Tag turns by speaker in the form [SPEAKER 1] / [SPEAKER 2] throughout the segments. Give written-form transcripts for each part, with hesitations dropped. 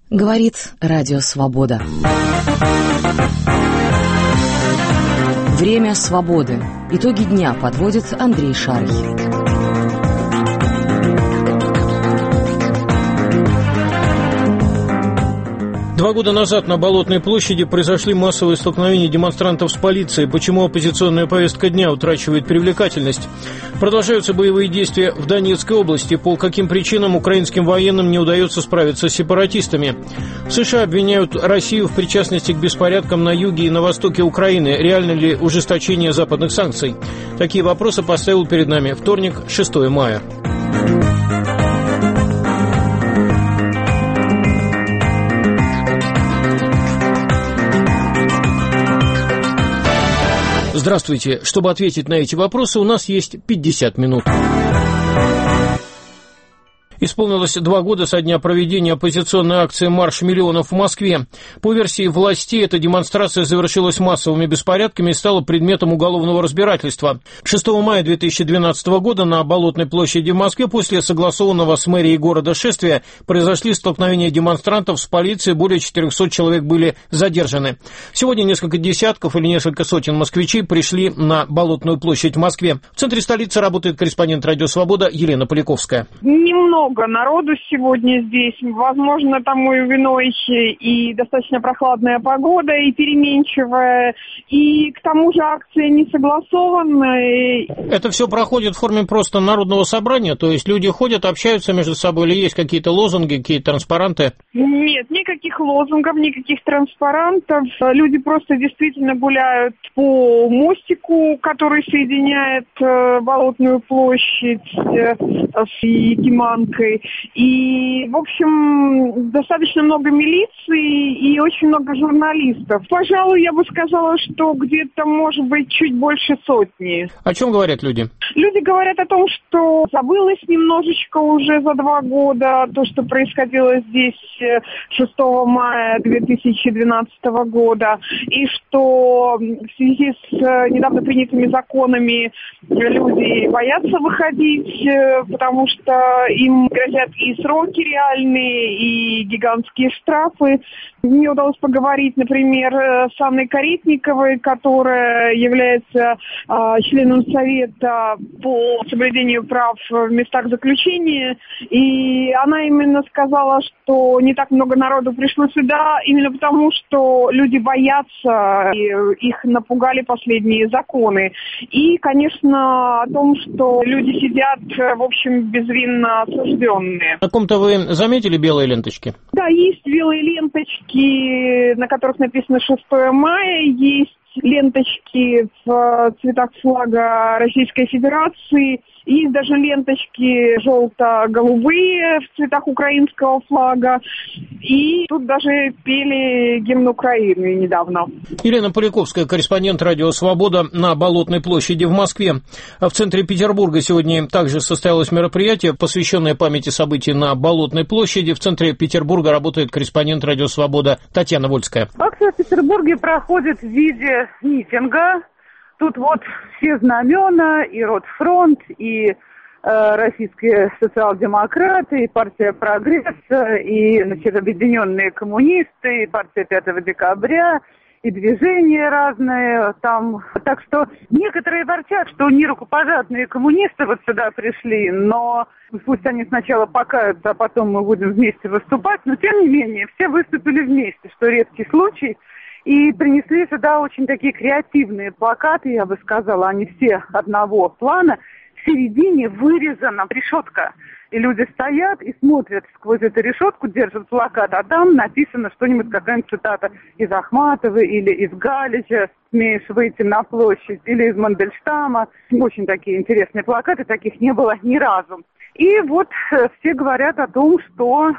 [SPEAKER 1] Говорит Радио Свобода. Время свободы. Итоги дня подводит Андрей Шарий.
[SPEAKER 2] 2 года назад на Болотной площади произошли массовые столкновения демонстрантов с полицией. Почему оппозиционная повестка дня утрачивает привлекательность? Продолжаются боевые действия в Донецкой области. По каким причинам украинским военным не удается справиться с сепаратистами? В США обвиняют Россию в причастности к беспорядкам на юге и на востоке Украины. Реально ли ужесточение западных санкций? Такие вопросы поставил перед нами вторник, 6 мая. Здравствуйте. Чтобы ответить на эти вопросы, у нас есть 50 минут. Исполнилось 2 года со дня проведения оппозиционной акции «Марш миллионов» в Москве. По версии властей, эта демонстрация завершилась массовыми беспорядками и стала предметом уголовного разбирательства. 6 мая 2012 года на Болотной площади в Москве после согласованного с мэрией города шествия произошли столкновения демонстрантов с полицией, более 400 человек были задержаны. Сегодня несколько десятков или несколько сотен москвичей пришли на Болотную площадь в Москве. В центре столицы работает корреспондент «Радио Свобода» Елена Поляковская.
[SPEAKER 3] Немного народу сегодня здесь. Возможно, тому и виной и достаточно прохладная погода, и переменчивая, и к тому же акция не согласованная.
[SPEAKER 2] Это все проходит в форме просто народного собрания? То есть люди ходят, общаются между собой, или есть какие-то лозунги, какие-то транспаранты?
[SPEAKER 3] Нет, никаких лозунгов, никаких транспарантов. Люди просто действительно гуляют по мостику, который соединяет Болотную площадь с Якиманкой. И, в общем, достаточно много милиции и очень много журналистов. Пожалуй, я бы сказала, что где-то, может быть, чуть больше сотни.
[SPEAKER 2] О чем говорят люди?
[SPEAKER 3] Люди говорят о том, что забылось немножечко уже за 2 года то, что происходило здесь 6 мая 2012 года, и что в связи с недавно принятыми законами люди боятся выходить, потому что им грозят и сроки реальные, и гигантские штрафы. Мне удалось поговорить, например, с Анной Каретниковой, которая является членом Совета по соблюдению прав в местах заключения. И она именно сказала, что не так много народу пришло сюда, именно потому, что люди боятся, и их напугали последние законы. И, конечно, о том, что люди сидят, в общем, безвинно осужденные.
[SPEAKER 2] На ком-то вы заметили белые ленточки?
[SPEAKER 3] Да, есть белые ленточки, на которых написано 6 мая, есть ленточки в цветах флага Российской Федерации, есть даже ленточки желто-голубые в цветах украинского флага, и тут даже пели гимн Украины недавно.
[SPEAKER 2] Елена Поляковская, корреспондент «Радио Свобода» на Болотной площади в Москве. В центре Петербурга сегодня также состоялось мероприятие, посвященное памяти событий на Болотной площади. В центре Петербурга работает корреспондент «Радио Свобода» Татьяна Вольская.
[SPEAKER 4] Акция в Петербурге проходит в виде митинга. Тут вот все знамена, и Ротфронт, и российские социал-демократы, и партия «Прогресс», и, объединенные коммунисты, и партия 5 декабря, и движения разные там. Так что некоторые ворчат, что нерукопожатные коммунисты вот сюда пришли, но пусть они сначала покаются, а потом мы будем вместе выступать. Но тем не менее, все выступили вместе, что редкий случай. И принесли сюда очень такие креативные плакаты, я бы сказала, они все одного плана. В середине вырезана решетка. И люди стоят и смотрят сквозь эту решетку, держат плакат, а там написано что-нибудь, какая-нибудь цитата из Ахматовой или из Галича «Смеешь выйти на площадь» или из Мандельштама. Очень такие интересные плакаты, таких не было ни разу. И вот все говорят о том, что,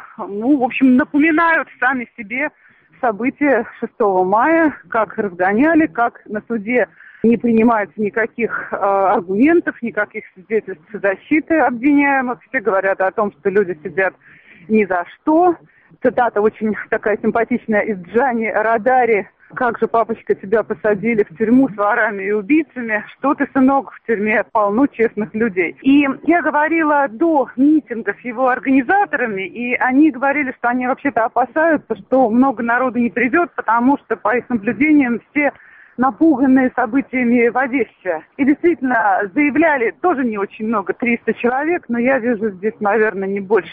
[SPEAKER 4] напоминают сами себе события 6 мая, как разгоняли, как на суде не принимается никаких аргументов, никаких свидетельств защиты обвиняемых. Все говорят о том, что люди сидят ни за что. Цитата очень такая симпатичная из Джани Радари как же, папочка, тебя посадили в тюрьму с ворами и убийцами, что ты, сынок, в тюрьме полно честных людей. И я говорила до митинга с его организаторами, и они говорили, что они вообще-то опасаются, что много народу не придет, потому что, по их наблюдениям, все напуганные событиями в Одессе. И действительно, заявляли тоже не очень много, 300 человек, но я вижу здесь, наверное, не больше,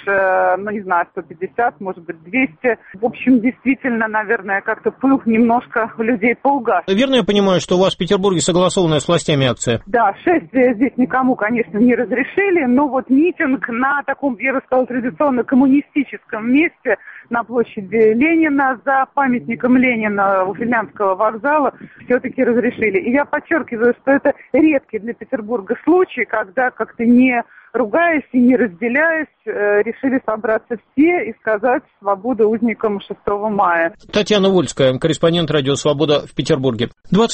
[SPEAKER 4] 150, может быть, 200. В общем, действительно, наверное, как-то пыл немножко у людей поугас.
[SPEAKER 2] Верно я понимаю, что у вас в Петербурге согласованная с властями акция?
[SPEAKER 4] Да, шествие здесь никому, конечно, не разрешили, но вот митинг на таком, я бы сказала, традиционно коммунистическом месте, на площади Ленина, за памятником Ленина у Финляндского вокзала, все-таки разрешили. И я подчеркиваю, что это редкий для Петербурга случай, когда как-то не ругаясь и не разделяясь, решили собраться все и сказать «Свобода узникам 6 мая».
[SPEAKER 2] Татьяна Вольская, корреспондент «Радио Свобода» в Петербурге.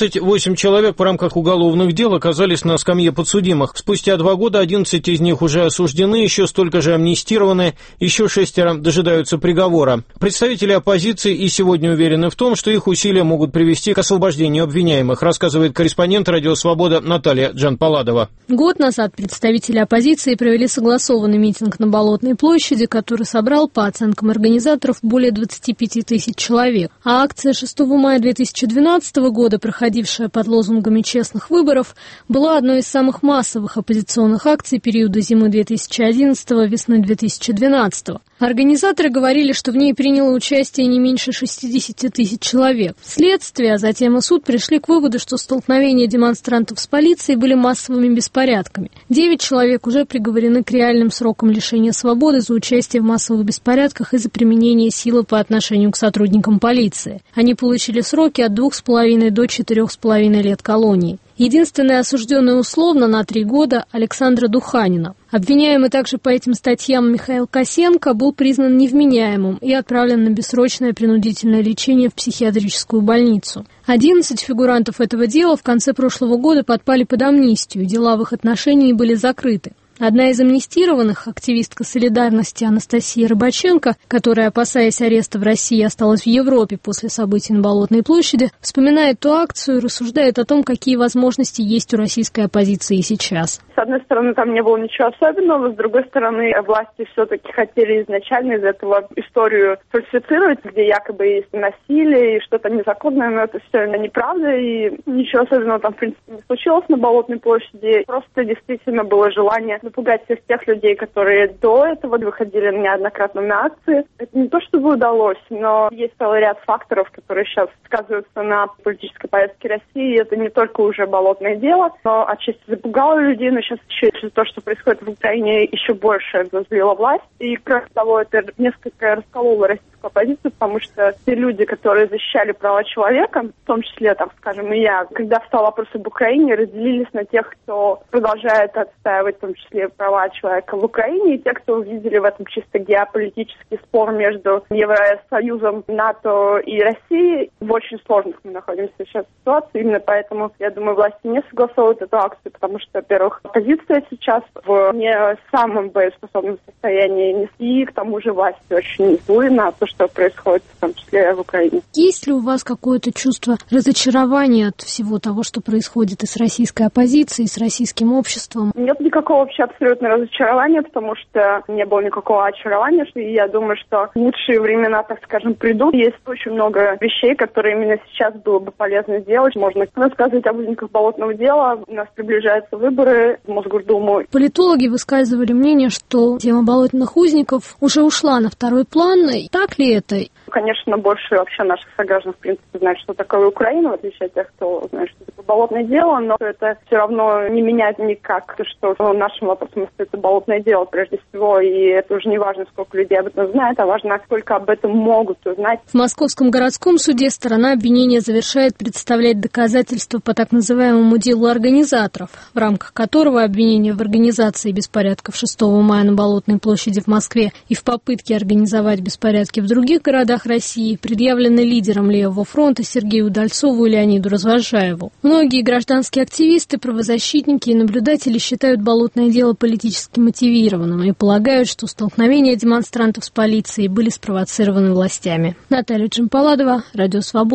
[SPEAKER 2] 28 человек в рамках уголовных дел оказались на скамье подсудимых. Спустя 2 года 11 из них уже осуждены, еще столько же амнистированы, еще 6 дожидаются приговора. Представители оппозиции и сегодня уверены в том, что их усилия могут привести к освобождению обвиняемых, рассказывает корреспондент «Радио Свобода» Наталья Джанпаладова.
[SPEAKER 5] Год назад представители оппозиции провели согласованный митинг на Болотной площади, который собрал, по оценкам организаторов, более 25 тысяч человек. А акция 6 мая 2012 года, проходившая под лозунгами честных выборов, была одной из самых массовых оппозиционных акций периода зимы 2011-весны 2012. Организаторы говорили, что в ней приняло участие не меньше 60 тысяч человек. Следствие, а затем и суд пришли к выводу, что столкновения демонстрантов с полицией были массовыми беспорядками. 9 человек уже приговорены к реальным срокам лишения свободы за участие в массовых беспорядках и за применение силы по отношению к сотрудникам полиции. Они получили сроки от 2,5 до 4,5 лет колонии. Единственная осужденная условно на 3 года Александра Духанина. Обвиняемый также по этим статьям Михаил Косенко был признан невменяемым и отправлен на бессрочное принудительное лечение в психиатрическую больницу. 11 фигурантов этого дела в конце прошлого года подпали под амнистию, дела в их отношении были закрыты. Одна из амнистированных, активистка «Солидарности» Анастасия Рыбаченко, которая, опасаясь ареста в России, осталась в Европе после событий на Болотной площади, вспоминает ту акцию и рассуждает о том, какие возможности есть у российской оппозиции сейчас.
[SPEAKER 6] С одной стороны, там не было ничего особенного, с другой стороны, власти все-таки хотели изначально из этого историю фальсифицировать, где якобы есть насилие и что-то незаконное, но это все неправда, и ничего особенного там, в принципе, не случилось на Болотной площади. Просто действительно было желание напугать всех тех людей, которые до этого выходили неоднократно на акции. Это не то, чтобы удалось, но есть целый ряд факторов, которые сейчас сказываются на политической повестке России. Это не только уже болотное дело, но отчасти запугало людей, но сейчас еще и то, что происходит в Украине, еще больше разозлило власть. И, кроме того, это несколько раскололо российскую оппозицию, потому что те люди, которые защищали права человека, в том числе, там, скажем, и я, когда встал вопрос об Украине, разделились на тех, кто продолжает отстаивать, в том числе, права человека в Украине, и те, кто увидели в этом чисто геополитический спор между Евросоюзом, НАТО и Россией. В очень сложных мы находимся сейчас ситуации, именно поэтому, я думаю, власти не согласовывают эту акцию, потому что, во-первых, оппозиция сейчас в не самом боеспособном состоянии, и к тому же власти очень злы на то, что происходит, в том числе в Украине.
[SPEAKER 5] Есть ли у вас какое-то чувство разочарования от всего того, что происходит и с российской оппозицией, и с российским обществом?
[SPEAKER 6] Нет никакого вообще абсолютно разочарования, потому что не было никакого очарования, и я думаю, что лучшие времена, так скажем, придут. Есть очень много вещей, которые именно сейчас было бы полезно сделать. Можно рассказывать об узниках болотного дела. У нас приближаются выборы в Мосгордуму.
[SPEAKER 5] Политологи высказывали мнение, что тема болотных узников уже ушла на второй план. Так ли это?
[SPEAKER 6] Конечно, больше вообще наших сограждан, в принципе, знают, что такое Украина, в отличие от тех, кто знает, что такое болотное дело, но это все равно не меняет никак, что нашим вопросом остается болотное дело прежде всего, и это уже не важно, сколько людей об этом знает, а важно, сколько об этом могут узнать.
[SPEAKER 5] В Московском городском суде сторона обвинения завершает представлять доказательства по так называемому делу организаторов, в рамках которого обвинение в организации беспорядков 6 мая на Болотной площади в Москве и в попытке организовать беспорядки в других городах России предъявлены лидерам Левого фронта Сергею Удальцову и Леониду Развозжаеву. Многие гражданские активисты, правозащитники и наблюдатели считают болотное дело политически мотивированным и полагают, что столкновения демонстрантов с полицией были спровоцированы властями. Наталья Джанпаладова, Радио Свобода,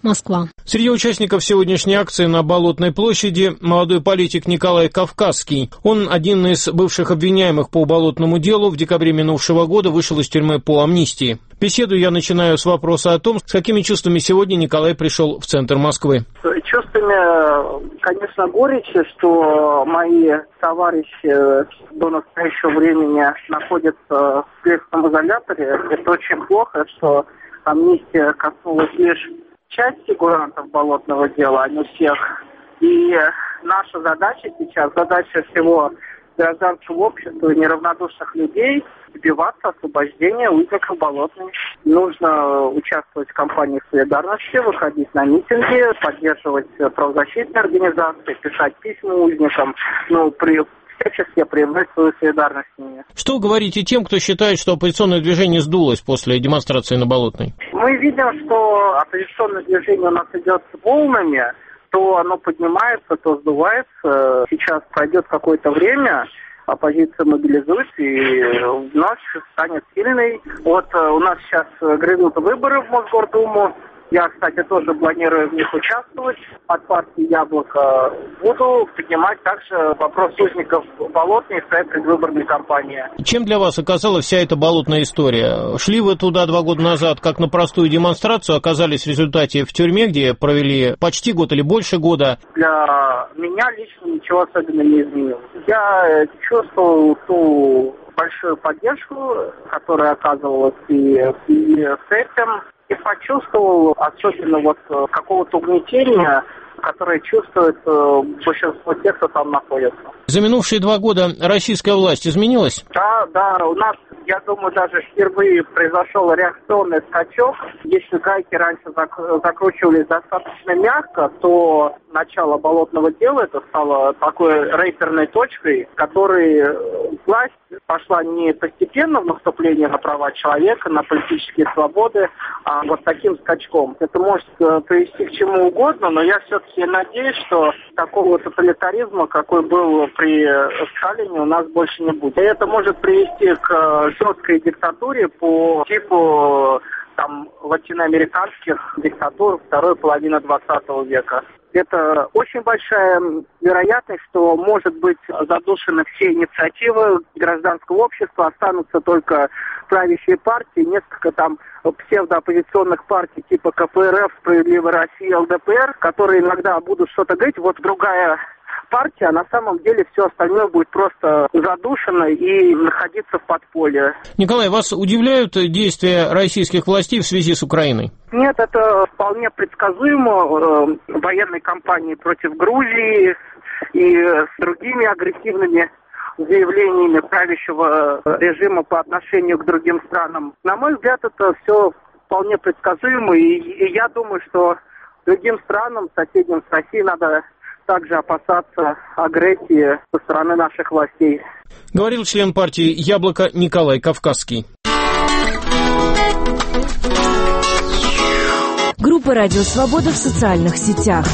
[SPEAKER 5] Москва.
[SPEAKER 2] Среди участников сегодняшней акции на Болотной площади молодой политик Николай Кавказский. Он один из бывших обвиняемых по Болотному делу. В декабре минувшего года вышел из тюрьмы по амнистии. Беседу я начинаю с вопроса о том, с какими чувствами сегодня Николай пришел в центр Москвы.
[SPEAKER 7] Чувствами, конечно, горечи, что мои товарищи до настоящего времени находятся в следственном изоляторе. Это очень плохо, что амнистия коснулась лишь часть фигурантов Болотного дела, а не всех. И наша задача сейчас, задача всего гражданского общества и неравнодушных людей добиваться освобождения узников Болотной. Нужно участвовать в кампании солидарности, выходить на митинги, поддерживать правозащитные организации, писать письма узникам, всячески проявлять свою солидарность с ними.
[SPEAKER 2] Что говорите тем, кто считает, что оппозиционное движение сдулось после демонстрации на Болотной?
[SPEAKER 7] Мы видим, что оппозиционное движение у нас идет волнами, то оно поднимается, то сдувается. Сейчас пройдет какое-то время, оппозиция мобилизуется и вновь станет сильной. Вот у нас сейчас грядут выборы в Мосгордуму. Я, кстати, тоже планирую в них участвовать. От партии «Яблоко» буду поднимать также вопрос узников Болотной в своей предвыборной кампании.
[SPEAKER 2] Чем для вас оказалась вся эта болотная история? Шли вы туда 2 года назад как на простую демонстрацию, оказались в результате в тюрьме, где провели почти год или больше года?
[SPEAKER 7] Для меня лично ничего особенно не изменилось. Я чувствовал ту большую поддержку, которая оказывалась и с этим. И почувствовал особенно какого-то угнетения, которое чувствует большинство тех, кто там находится.
[SPEAKER 2] За минувшие 2 года российская власть изменилась?
[SPEAKER 7] Да, у нас, я думаю, даже впервые произошел реакционный скачок. Если гайки раньше закручивались достаточно мягко, то начало Болотного дела это стало такой реперной точкой, в которой власть пошла не постепенно в наступление на права человека, на политические свободы, а вот таким скачком. Это может привести к чему угодно, но я все-таки надеюсь, что такого тоталитаризма, какой был при Сталине, у нас больше не будет. И это может привести к жесткой диктатуре по типу латиноамериканских диктатур второй половины 20 века. Это очень большая вероятность, что, может быть, задушены все инициативы гражданского общества, останутся только правящие партии, несколько псевдооппозиционных партий типа КПРФ, «Справедливая Россия», ЛДПР, которые иногда будут что-то говорить. Вот другая партия, а на самом деле все остальное будет просто задушено и находиться в подполье.
[SPEAKER 2] Николай, вас удивляют действия российских властей в связи с Украиной?
[SPEAKER 7] Нет, это вполне предсказуемо. Военной кампании против Грузии и с другими агрессивными заявлениями правящего режима по отношению к другим странам. На мой взгляд, это все вполне предсказуемо, и я думаю, что другим странам, соседним с Россией, надо также опасаться агрессии со стороны наших властей.
[SPEAKER 2] Говорил член партии «Яблоко» Николай Кавказский.
[SPEAKER 1] Группа «Радио Свобода» в социальных сетях.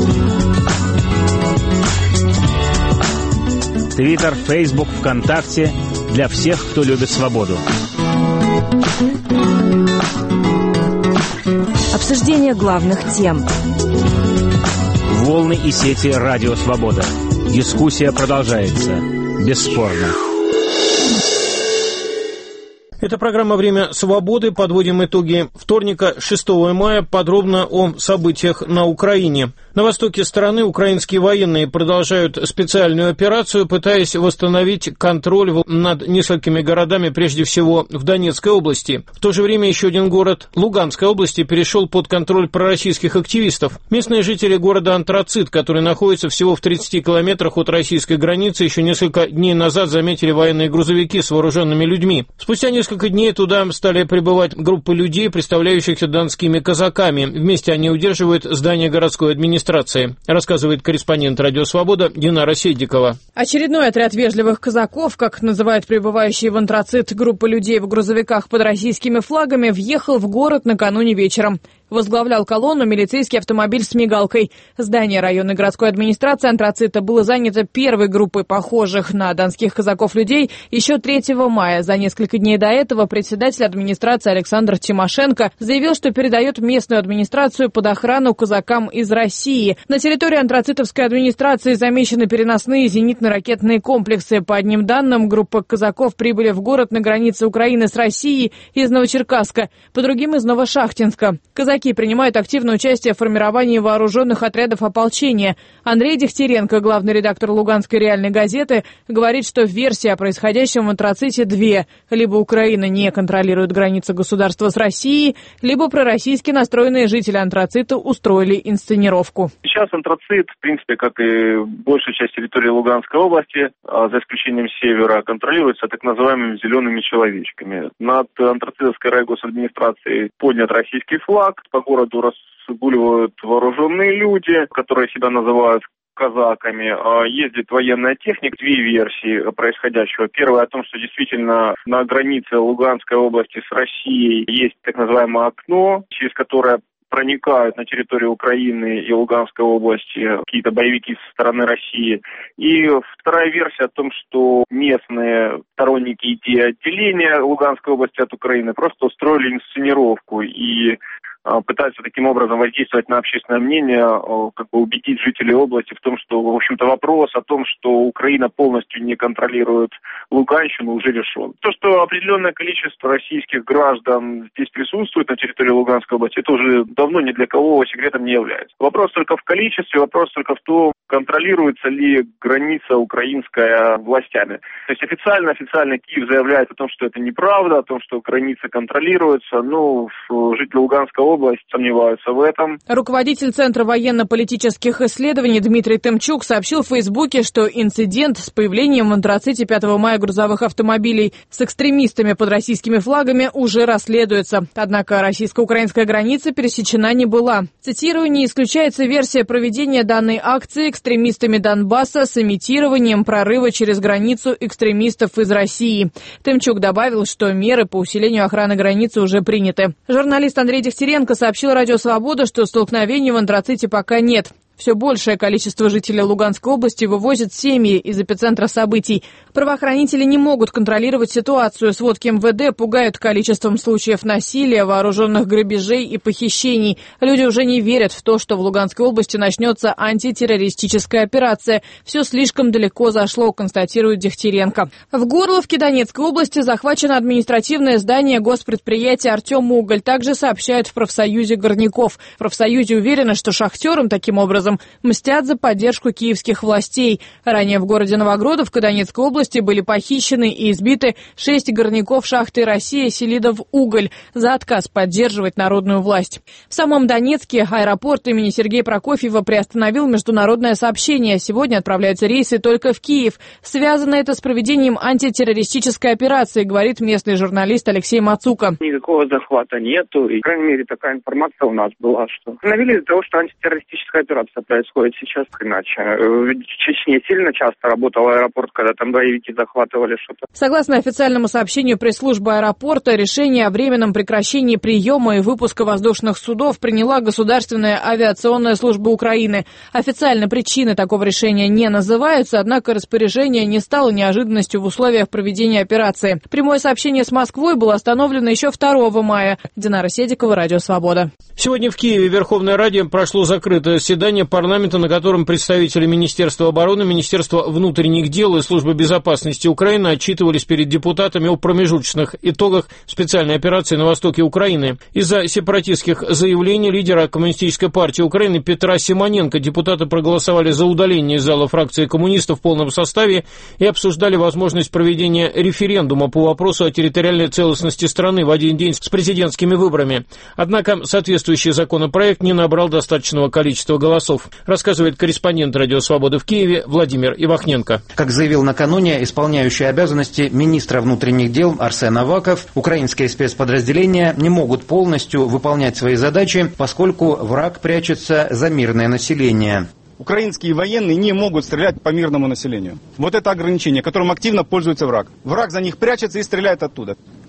[SPEAKER 8] Твиттер, Фейсбук, ВКонтакте. Для всех, кто любит свободу.
[SPEAKER 1] Обсуждение главных тем.
[SPEAKER 8] Волны и сети «Радио Свобода». Дискуссия продолжается. Бесспорно.
[SPEAKER 2] Это программа «Время свободы». Подводим итоги вторника, 6 мая. Подробно о событиях на Украине. На востоке страны украинские военные продолжают специальную операцию, пытаясь восстановить контроль над несколькими городами, прежде всего в Донецкой области. В то же время еще один город Луганской области перешел под контроль пророссийских активистов. Местные жители города Антрацит, который находится всего в 30 километрах от российской границы, еще несколько дней назад заметили военные грузовики с вооруженными людьми. Спустя несколько дней туда стали прибывать группы людей, представляющихся донскими казаками. Вместе они удерживают здание городской администрации, рассказывает корреспондент «Радио Свобода» Динара Сейдикова.
[SPEAKER 9] Очередной отряд вежливых казаков, как называют прибывающие в Антрацит группы людей в грузовиках под российскими флагами, въехал в город накануне вечером. Возглавлял колонну милицейский автомобиль с мигалкой. Здание районной городской администрации Антрацита было занято первой группой похожих на донских казаков людей еще 3 мая. За несколько дней до этого председатель администрации Александр Тимошенко заявил, что передает местную администрацию под охрану казакам из России. На территории антрацитовской администрации замечены переносные зенитно-ракетные комплексы. По одним данным, группа казаков прибыли в город на границе Украины с Россией из Новочеркасска, по другим из Новошахтинска. Казаки принимают активное участие в формировании вооруженных отрядов ополчения. Андрей Дегтяренко, главный редактор Луганской реальной газеты, говорит, что версии о происходящем в антраците две. Либо Украина не контролирует границы государства с Россией, либо пророссийски настроенные жители антрацита устроили инсценировку.
[SPEAKER 10] Сейчас антрацит, в принципе, как и большая часть территории Луганской области, за исключением севера, контролируется так называемыми зелеными человечками. Над антрацитовской райгосадминистрацией поднят российский флаг, по городу разгуливают вооруженные люди, которые себя называют казаками. Ездит военная техника. Две версии происходящего. Первая о том, что действительно на границе Луганской области с Россией есть так называемое окно, через которое проникают на территорию Украины и Луганской области какие-то боевики со стороны России. И вторая версия о том, что местные сторонники идеи отделения Луганской области от Украины просто устроили инсценировку и пытаются таким образом воздействовать на общественное мнение, как бы убедить жителей области в том, что, в общем-то, вопрос о том, что Украина полностью не контролирует Луганщину, уже решен. То, что определенное количество российских граждан здесь присутствует на территории Луганской области, это уже давно ни для кого секретом не является. Вопрос только в количестве, вопрос только в том, контролируется ли граница украинская властями. То есть официально Киев заявляет о том, что это неправда, о том, что граница контролируется, но жители Луганской области сомневаются в этом.
[SPEAKER 9] Руководитель Центра военно-политических исследований Дмитрий Тымчук сообщил в Фейсбуке, что инцидент с появлением в антраците 5 мая грузовых автомобилей с экстремистами под российскими флагами уже расследуется. Однако российско-украинская граница пересечена не была. Цитирую, не исключается версия проведения данной акции экстремистами Донбасса с имитированием прорыва через границу экстремистов из России. Тымчук добавил, что меры по усилению охраны границы уже приняты. Журналист Андрей Дегтяренко сообщил Радио Свобода, что столкновений в антраците пока нет. Все большее количество жителей Луганской области вывозят семьи из эпицентра событий. Правоохранители не могут контролировать ситуацию. Сводки МВД пугают количеством случаев насилия, вооруженных грабежей и похищений. Люди уже не верят в то, что в Луганской области начнется антитеррористическая операция. Все слишком далеко зашло, констатирует Дегтяренко. В Горловке Донецкой области захвачено административное здание госпредприятия «Артемуголь». Также сообщают в профсоюзе горняков. В профсоюзе уверены, что шахтерам таким образом мстят за поддержку киевских властей. Ранее в городе Новогродовка Донецкой области были похищены и избиты 6 горняков шахты «Россия» Селидов уголь за отказ поддерживать народную власть. В самом Донецке аэропорт имени Сергея Прокофьева приостановил международное сообщение. Сегодня отправляются рейсы только в Киев. Связано это с проведением антитеррористической операции, говорит местный журналист Алексей Мацука.
[SPEAKER 11] Никакого захвата нету. И, по крайней мере, такая информация у нас была, что остановили из-за того, что антитеррористическая операция происходит сейчас, иначе. В Чечне сильно часто работал аэропорт, когда там боевики захватывали что-то.
[SPEAKER 9] Согласно официальному сообщению пресс-службы аэропорта, решение о временном прекращении приема и выпуска воздушных судов приняла Государственная авиационная служба Украины. Официально причины такого решения не называются, однако распоряжение не стало неожиданностью в условиях проведения операции. Прямое сообщение с Москвой было остановлено еще 2 мая. Динара Седикова, Радио Свобода.
[SPEAKER 2] Сегодня в Киеве Верховной Раде прошло закрытое заседание парламента, на котором представители Министерства обороны, Министерства внутренних дел и Службы безопасности Украины отчитывались перед депутатами о промежуточных итогах специальной операции на востоке Украины. Из-за сепаратистских заявлений лидера Коммунистической партии Украины Петра Симоненко депутаты проголосовали за удаление из зала фракции коммунистов в полном составе и обсуждали возможность проведения референдума по вопросу о территориальной целостности страны в один день с президентскими выборами. Однако соответствующий законопроект не набрал достаточного количества голосов, рассказывает корреспондент Радио Свободы в Киеве Владимир Ивахненко.
[SPEAKER 12] Как заявил накануне исполняющий обязанности министра внутренних дел Арсен Аваков, украинские спецподразделения не могут полностью выполнять свои задачи, поскольку враг прячется за мирное население.
[SPEAKER 13] Украинские военные не могут стрелять по мирному населению. Вот это ограничение, которым активно пользуется враг. Враг за них прячется и стреляет оттуда.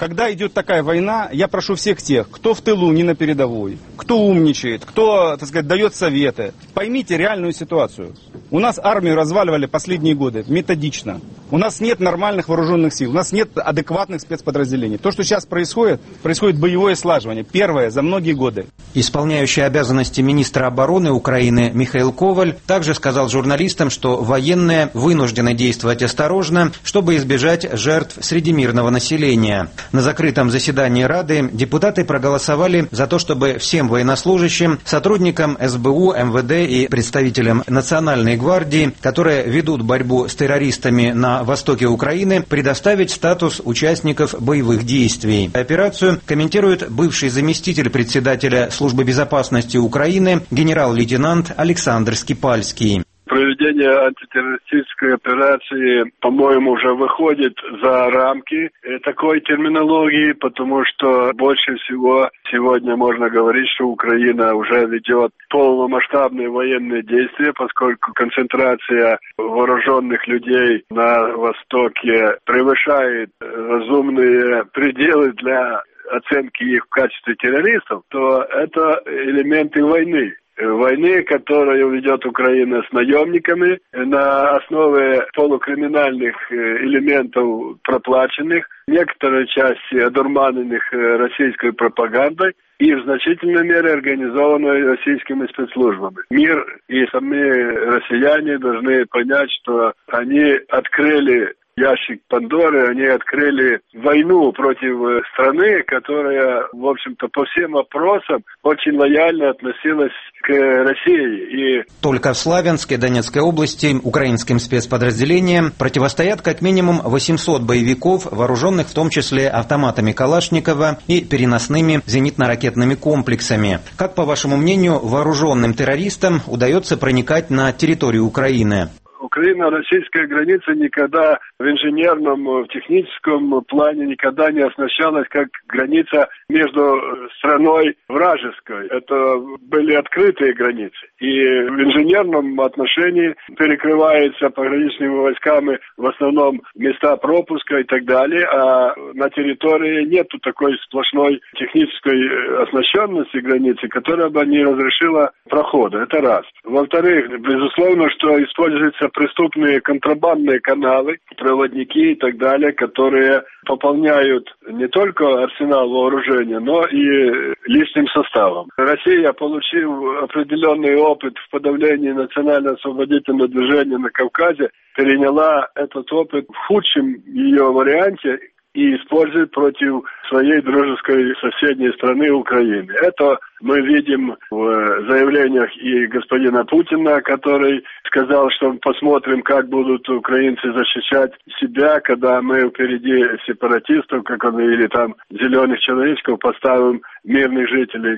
[SPEAKER 13] Когда идет такая война, я прошу всех тех, кто в тылу, не на передовой, кто умничает, кто, так сказать, дает советы, поймите реальную ситуацию. У нас армию разваливали последние годы методично. У нас нет нормальных вооруженных сил, у нас нет адекватных спецподразделений. То, что сейчас происходит боевое слаживание. Первое за многие годы.
[SPEAKER 12] Исполняющий обязанности министра обороны Украины Михаил Коваль также сказал журналистам, что военные вынуждены действовать осторожно, чтобы избежать жертв среди мирного населения. На закрытом заседании Рады депутаты проголосовали за то, чтобы всем военнослужащим, сотрудникам СБУ, МВД и представителям Национальной гвардии, которые ведут борьбу с террористами на востоке Украины, предоставить статус участников боевых действий. Операцию комментирует бывший заместитель председателя Службы безопасности Украины генерал-лейтенант Александр Скипальский.
[SPEAKER 14] Проведение антитеррористической операции, по-моему, уже выходит за рамки такой терминологии, потому что больше всего сегодня можно говорить, что Украина уже ведет полномасштабные военные действия, поскольку концентрация вооруженных людей на Востоке превышает разумные пределы для оценки их в качестве террористов, то это элементы войны. Войны, которую ведет Украина с наемниками на основе полукриминальных элементов проплаченных, некоторой части одурманенных российской пропагандой и в значительной мере организованной российскими спецслужбами. Мир и сами россияне должны понять, что они открыли ящик Пандоры, они открыли войну против страны, которая, в общем-то, по всем вопросам очень лояльно относилась к России. И
[SPEAKER 12] только в Славянске, Донецкой области, украинским спецподразделениям противостоят как минимум 800 боевиков, вооруженных в том числе автоматами Калашникова и переносными зенитно-ракетными комплексами. Как, по вашему мнению, вооруженным террористам удается проникать на территорию Украины?
[SPEAKER 14] Украино-российская граница никогда в инженерном, в техническом плане никогда не оснащалась как граница между страной вражеской. Это были открытые границы. И в инженерном отношении перекрываются пограничными войсками в основном места пропуска и так далее, а на территории нету такой сплошной технической оснащенности границы, которая бы не разрешила прохода. Это раз. Во-вторых, безусловно, что используются преступные контрабандные каналы, проводники и так далее, которые пополняют не только арсенал вооружения, но и личным составом. Россия, получив определенный опыт в подавлении национально-освободительного движения на Кавказе, переняла этот опыт в худшем ее варианте и использует против своей дружеской соседней страны Украины. Это мы видим в заявлениях и господина Путина, который сказал, что посмотрим, как будут украинцы защищать себя, когда мы впереди сепаратистов, как он, или там зеленых человечков поставим мирных жителей.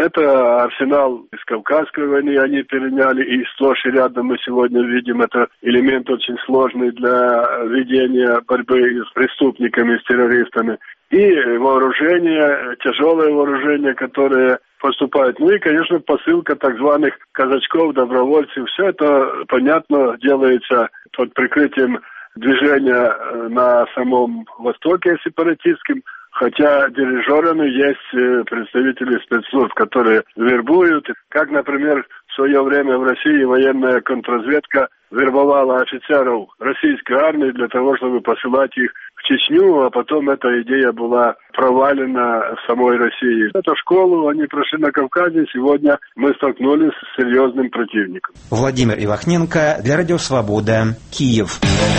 [SPEAKER 14] Это арсенал из Кавказской войны они переняли, и сплошь и рядом мы сегодня видим, это элемент очень сложный для ведения борьбы с преступниками, с террористами. И вооружение, тяжелое вооружение, которое поступает. Ну и, конечно, посылка так званых казачков, добровольцев. Все это, понятно, делается под прикрытием движения на самом Востоке сепаратистским. Хотя дирижерами есть представители спецслужб, которые вербуют. Как, например, в свое время в России военная контрразведка вербовала офицеров российской армии для того, чтобы посылать их в Чечню, а потом эта идея была провалена в самой России. Эту школу они прошли на Кавказе, сегодня мы столкнулись с серьезным противником.
[SPEAKER 12] Владимир Ивахненко для Радио Свобода, Киев.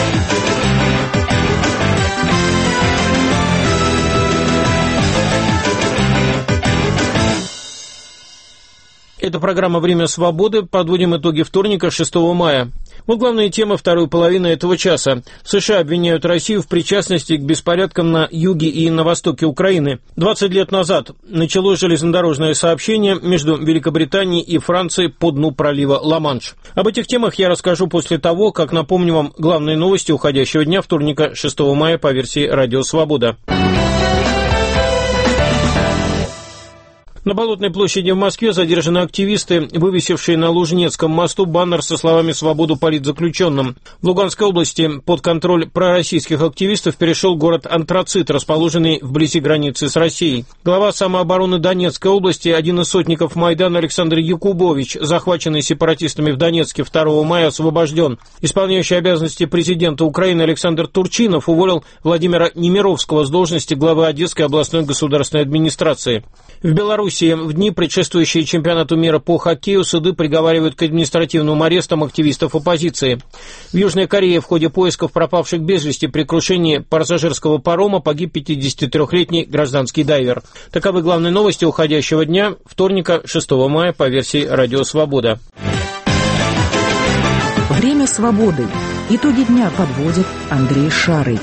[SPEAKER 2] Это программа «Время свободы». Подводим итоги вторника, 6 мая. Вот главные темы второй половины этого часа. США обвиняют Россию в причастности к беспорядкам на юге и на востоке Украины. 20 лет назад началось железнодорожное сообщение между Великобританией и Францией по дну пролива Ла-Манш. Об этих темах я расскажу после того, как напомню вам главные новости уходящего дня, вторника, 6 мая, по версии «Радио Свобода». На Болотной площади в Москве задержаны активисты, вывесившие на Лужнецком мосту баннер со словами «Свободу политзаключенным». В Луганской области под контроль пророссийских активистов перешел город Антрацит, расположенный вблизи границы с Россией. Глава самообороны Донецкой области, один из сотников Майдана Александр Якубович, захваченный сепаратистами в Донецке 2 мая, освобожден. Исполняющий обязанности президента Украины Александр Турчинов уволил Владимира Немировского с должности главы Одесской областной государственной администрации. В Беларуси в дни, предшествующие чемпионату мира по хоккею, суды приговаривают к административным арестам активистов оппозиции. В Южной Корее в ходе поисков пропавших без вести при крушении пассажирского парома погиб 53-летний гражданский дайвер. Таковы главные новости уходящего дня, вторника, 6 мая, по версии «Радио Свобода».
[SPEAKER 1] Время свободы. Итоги дня подводит Андрей Шарый.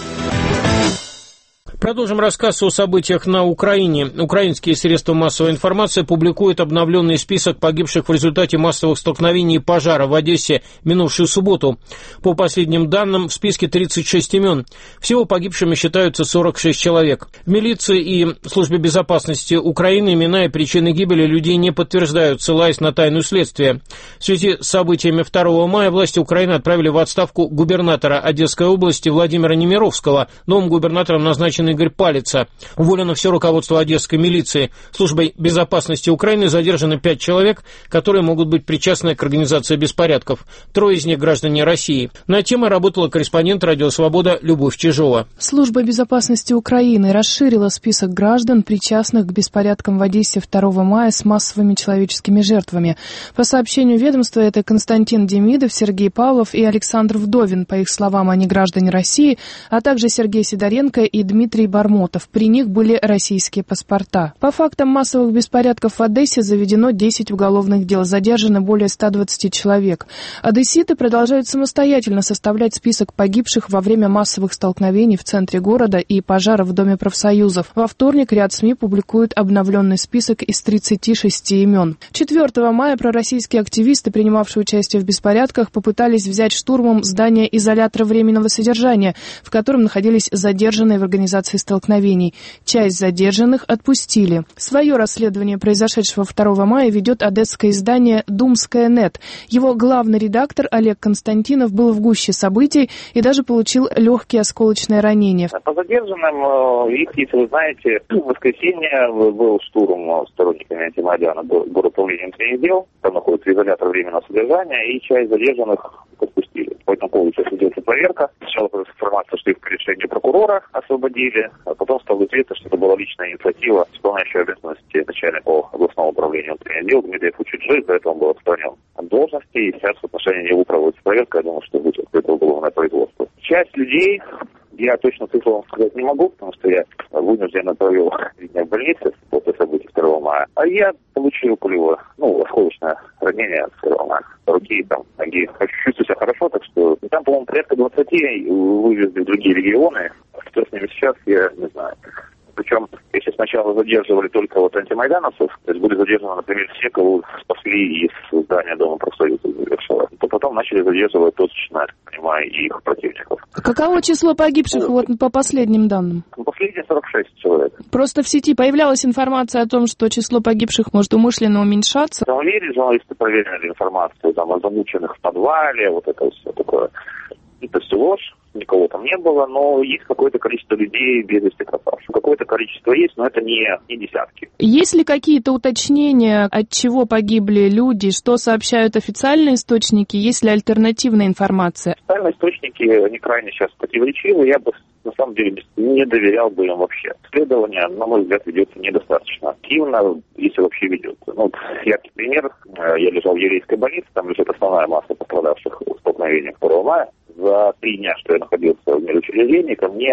[SPEAKER 2] Продолжим рассказ о событиях на Украине. Украинские средства массовой информации публикуют обновленный список погибших в результате массовых столкновений и пожара в Одессе минувшую субботу. По последним данным, в списке 36 имен. Всего погибшими считаются 46 человек. В милиции и службе безопасности Украины имена и причины гибели людей не подтверждают, ссылаясь на тайну следствия. В связи с событиями 2 мая власти Украины отправили в отставку губернатора Одесской области Владимира Немировского. Новым губернатором назначен Игорь Палица. Уволено все руководство Одесской милиции. Службой безопасности Украины задержаны 5 человек, которые могут быть причастны к организации беспорядков. 3 из них граждане России. На тему работала корреспондент «Радио Свобода» Любовь Чижова.
[SPEAKER 15] Служба безопасности Украины расширила список граждан, причастных к беспорядкам в Одессе 2 мая с массовыми человеческими жертвами. По сообщению ведомства, это Константин Демидов, Сергей Павлов и Александр Вдовин. По их словам, они граждане России, а также Сергей Сидоренко и Дмитрий Бармотов. При них были российские паспорта. По фактам массовых беспорядков в Одессе заведено 10 уголовных дел. Задержано более 120 человек. Одесситы продолжают самостоятельно составлять список погибших во время массовых столкновений в центре города и пожара в Доме профсоюзов. Во вторник ряд СМИ публикуют обновленный список из 36 имен. 4 мая пророссийские активисты, принимавшие участие в беспорядках, попытались взять штурмом здание изолятора временного содержания, в котором находились задержанные в организации столкновений. Часть задержанных отпустили. Свое расследование произошедшего 2 мая ведет одесское издание «Думская.нет». Его главный редактор Олег Константинов был в гуще событий и даже получил легкие осколочные ранения.
[SPEAKER 16] По задержанным, если вы знаете, в воскресенье был штурм сторонниками антимайдана город управления внутренних дел. Там находится изолятор временного содержания, и часть задержанных отпустили. По этому поводу сейчас ведется проверка. Сначала была информация, что их по решению прокурора освободили, а потом стало известно, что это была личная инициатива, исполняющая обязанности начальника областного управления внутренних дел Дмитрия Фучиджи, поэтому он был отстранен от должности, и сейчас в отношении него проводится проверка. Я думаю, что будет открыто уголовное производство. Часть людей, я точно цифру вам сказать не могу, потому что я вынужденно провел 3 дня в больнице после событий 2 мая. А я получил пулевое, осколочное ранение 2 мая. Руки, ноги. Чувствую себя хорошо, так что там, по-моему, порядка 20 вывезли в другие регионы. Что с ними сейчас, я не знаю. Причем, если сначала задерживали только антимайдановцев, то есть были задержаны, например, все, кого спасли из здания Дома профсоюза, то потом начали задерживать точечно, понимаю, и их противников.
[SPEAKER 15] Каково число погибших по последним данным?
[SPEAKER 16] Последние 46 человек.
[SPEAKER 15] Просто в сети появлялась информация о том, что число погибших может умышленно уменьшаться.
[SPEAKER 16] В мире журналисты проверили информацию о замученных в подвале, это все такое. Это все ложь, никого там не было, но есть какое-то количество людей без вести пропавших. Какое-то количество есть, но это не десятки.
[SPEAKER 15] Есть ли какие-то уточнения, от чего погибли люди, что сообщают официальные источники, есть ли альтернативная информация?
[SPEAKER 16] Официальные источники, они крайне сейчас противоречивы, я бы на самом деле не доверял бы им вообще. Следование, на мой взгляд, ведется недостаточно активно, если вообще ведется. Яркий пример, я лежал в Елейской больнице, там лежит основная масса пострадавших в столкновениях 2 мая. За 3 дня, что я находился в медучреждении, ко мне,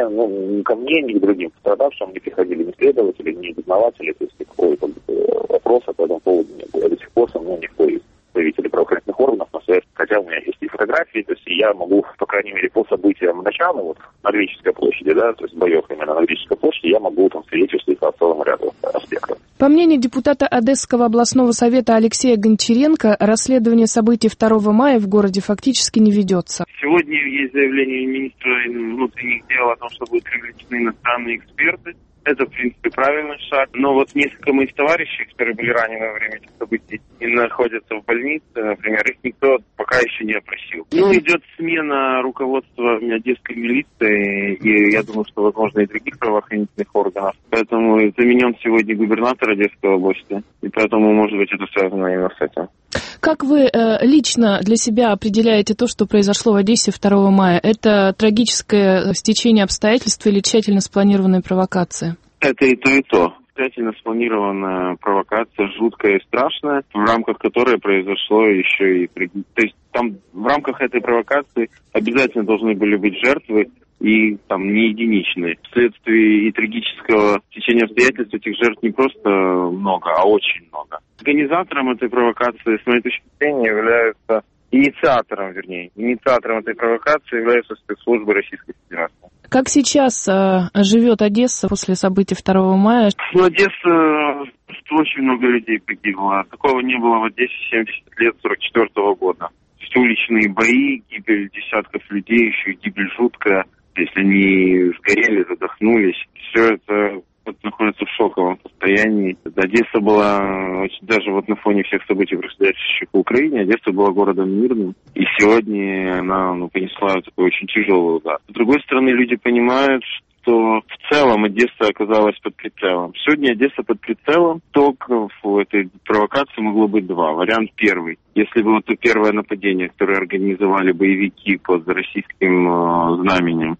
[SPEAKER 16] ни к другим пострадавшим не приходили ни следователи, ни дознаватели, то есть никакого вопроса по этому поводу не было. До сих пор со мной никто из представителей правоохранительных органов на связь. Хотя у меня есть и фотографии, то есть я могу, по крайней мере, по событиям начала, на Греческой площади, то есть боев именно на Греческой площади, я могу свидетельствовать о целом ряду аспектов.
[SPEAKER 15] По мнению депутата Одесского областного совета Алексея Гончаренко, расследование событий 2 мая в городе фактически не ведется.
[SPEAKER 17] Сегодня есть заявление министра внутренних дел о том, что будут привлечены иностранные эксперты. Это, в принципе, правильный шаг. Но вот несколько моих товарищей, которые были ранены во время этих событий и находятся в больнице, например, их никто пока еще не опросил. Идет смена руководства Одесской милиции, и я думаю, что, возможно, и других правоохранительных органов. Поэтому заменен сегодня губернатор Одесской области, и поэтому, может быть, это связано именно с этим.
[SPEAKER 15] Как вы лично для себя определяете то, что произошло в Одессе 2 мая? Это трагическое стечение обстоятельств или тщательно спланированная провокация?
[SPEAKER 17] Это и то, и то. Тщательно спланированная провокация, жуткая и страшная, в рамках которой произошло еще и... То есть там в рамках этой провокации обязательно должны были быть жертвы, и там не единичные. Вследствие и трагического течения обстоятельств этих жертв не просто много, а очень много. Организатором этой провокации, с моей точки зрения, является инициатором этой провокации являются спецслужбы Российской Федерации.
[SPEAKER 15] Как сейчас живет Одесса после событий 2 мая?
[SPEAKER 17] Одесса, очень много людей погибло. Такого не было в Одессе 70 лет 1944 года. Уличные бои, гибель десятков людей, еще и гибель жуткая. Если они сгорели, задохнулись, все это находится в шоковом состоянии. Одесса была, даже вот на фоне всех событий, происходящих в Украине, Одесса была городом мирным, и сегодня она понесла такой очень тяжелый удар. С другой стороны, люди понимают, что в целом Одесса оказалась под прицелом. Сегодня Одесса под прицелом, только в этой провокации могло быть два. Вариант первый. Если бы то первое нападение, которое организовали боевики под российским знаменем,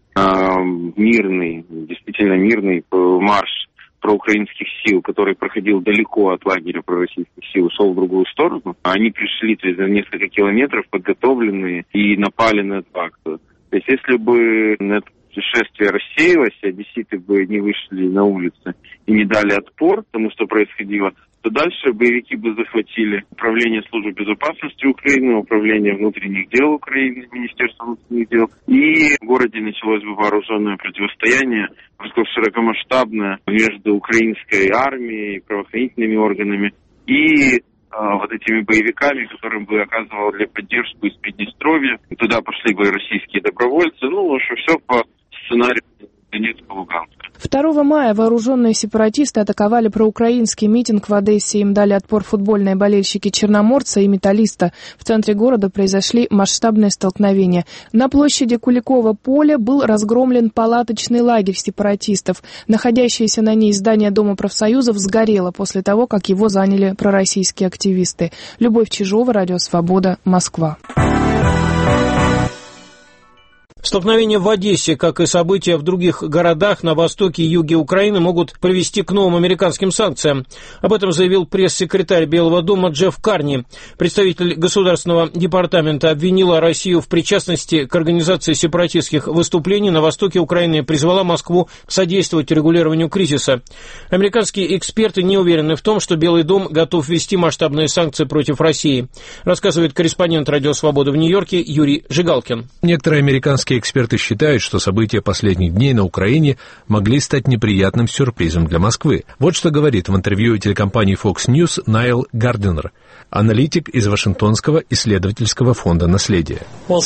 [SPEAKER 17] мирный, действительно мирный марш проукраинских сил, который проходил далеко от лагеря пророссийских сил, шел в другую сторону, они пришли за несколько километров подготовленные и напали на этот акт. То есть если бы это шествие рассеялось, одесситы бы не вышли на улицы и не дали отпор тому, что происходило, то дальше боевики бы захватили управление службы безопасности Украины, управление внутренних дел Украины, Министерство внутренних дел, и в городе началось бы вооруженное противостояние, широкомасштабное, между украинской армией, правоохранительными органами и вот этими боевиками, которым бы оказывали поддержку из Приднестровья. И туда пошли бы российские добровольцы. В общем, все по сценарию Донецка-Луганска.
[SPEAKER 15] 2 мая вооруженные сепаратисты атаковали проукраинский митинг в Одессе. Им дали отпор футбольные болельщики Черноморца и Металлиста. В центре города произошли масштабные столкновения. На площади Куликово поля был разгромлен палаточный лагерь сепаратистов. Находящееся на ней здание Дома профсоюзов сгорело после того, как его заняли пророссийские активисты. Любовь Чижова, Радио Свобода, Москва.
[SPEAKER 2] Столкновения в Одессе, как и события в других городах на востоке и юге Украины, могут привести к новым американским санкциям. Об этом заявил пресс-секретарь Белого дома Джефф Карни. Представитель Государственного департамента обвинила Россию в причастности к организации сепаратистских выступлений на востоке Украины и призвала Москву содействовать регулированию кризиса. Американские эксперты не уверены в том, что Белый дом готов ввести масштабные санкции против России, рассказывает корреспондент Радио Свобода в Нью-Йорке Юрий Жигалкин.
[SPEAKER 18] Некоторые американские эксперты считают, что события последних дней на Украине могли стать неприятным сюрпризом для Москвы. Вот что говорит в интервью телекомпании Fox News Найл Гардинер, аналитик из Вашингтонского исследовательского фонда «Наследие».